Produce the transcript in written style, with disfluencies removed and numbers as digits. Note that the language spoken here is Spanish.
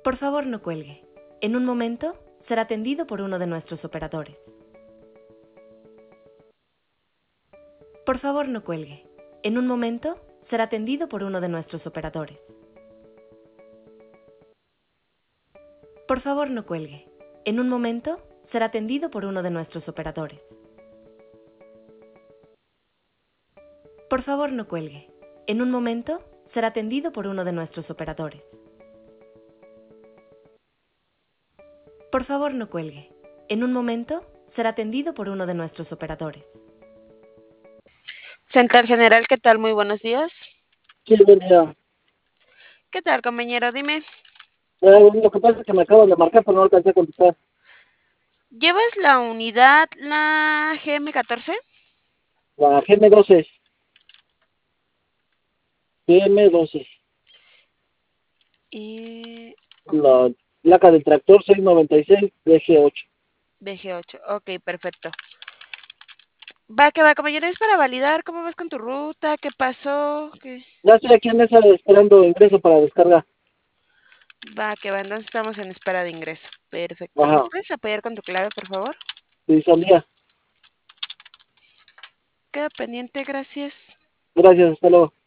Por favor, no cuelgue. En un momento será atendido por uno de nuestros operadores. Por favor, no cuelgue. En un momento será atendido por uno de nuestros operadores. Por favor, no cuelgue. En un momento será atendido por uno de nuestros operadores. Por favor, no cuelgue. En un momento será atendido por uno de nuestros operadores. Por favor, no cuelgue. En un momento será atendido por uno de nuestros operadores. Central General, ¿qué tal? Muy buenos días. Sí, buen día. ¿Qué tal, compañero? Dime, Lo que pasa es que me acaban de marcar, pero no alcancé a contestar. ¿llevas la unidad, la GM14? La GM12. GM12. Ok, La placa del tractor 696 DG8. DG8. Ok, perfecto. Va, compañero, es para validar cómo vas con tu ruta, qué pasó, qué... Ya estoy aquí en esa esperando ingreso para descarga. Entonces estamos en espera de ingreso. Perfecto. ¿Me Ajá. puedes apoyar con tu clave, por favor? Sí, Sandía. Queda pendiente, gracias. Gracias, hasta luego.